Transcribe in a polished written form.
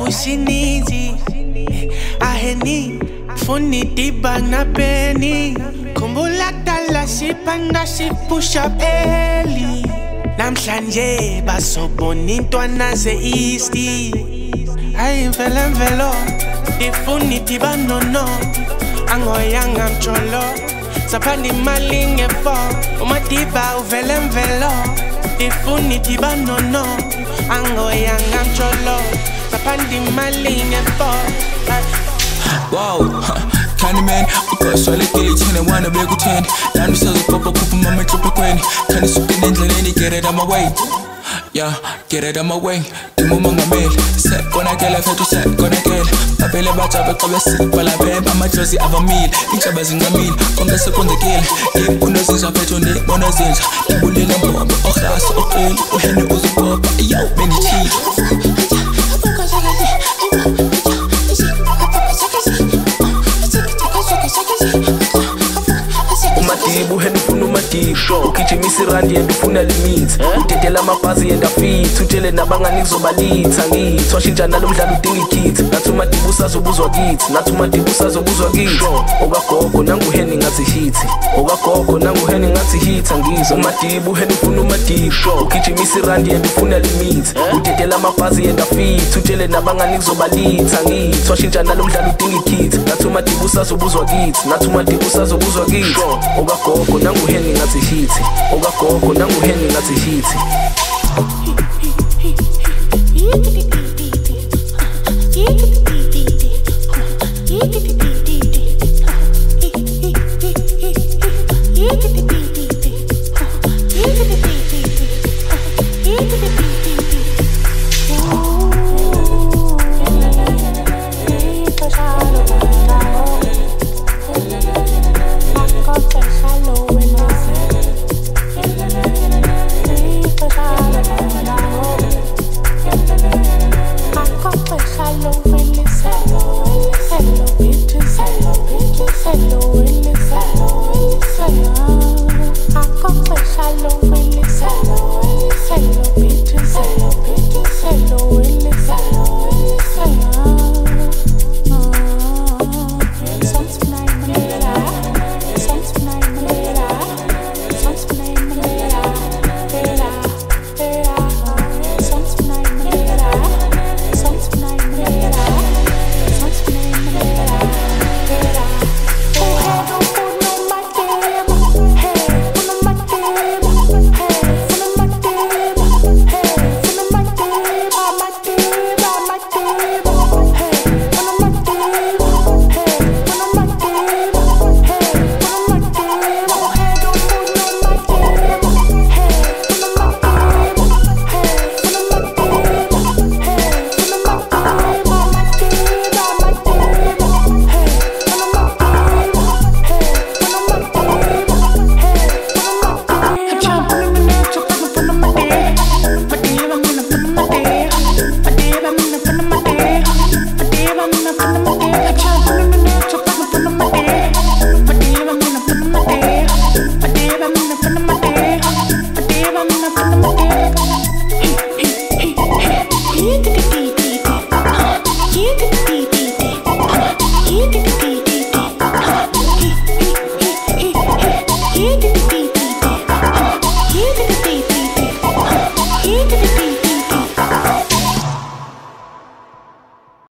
pushinizi aheni funi tiba na peni kumbula dala sipanda sipusha peli namhlanje basobona intwana ze-easti hayi mvelo difuni tiba nono angoyanga mcholo saphanda imali ngefo umadiba uvele mvelo difuni tiba nono angoyanga mcholo saphanda imali ngefo. Wow, Candyman, ukwaswalekile thina wana bekutheni lana usazopopa khupha mama enhluphe kweni khani sukeni endleleni get it on my way. Yeah, get it on my way. Dimo mongameli set konakela fethu set konakela babele bajabe qobe sibhala bemba amadlozi avamile injaba zingamile konke sekwenzekile inkundla zizwa fethu ndibona zinja ibulela mbombo ohlaso oqili uhene uzupopa yo benithile umadibu hendifuna umadibu ugijimisa irandi yendifuna limits udedela amabhazi yendafit utshele nabangani kuzobalitha ngithi washintsha nalo mdlalo udinga ikhithi nathi umadibu usazobuzwa kithi nathi umadibu usazobuzwa kithi okagogo nanguheni ngathi hithi okagogo nanguheni ngathi hitha ngizwa umadibu hendifuna umadibu ugijimisa irandi yendifuna limits udedela amabhazi yendafit utshele nabangani kuzobalitha ngithi washintsha nalo mdlalo udinga ikhithi nathi umadibu usazobuzwa kithi nathi umadibu usazobuzwa kithi okagogo nanguheni ngathi hithi okagogo nanguheni ngathi hithi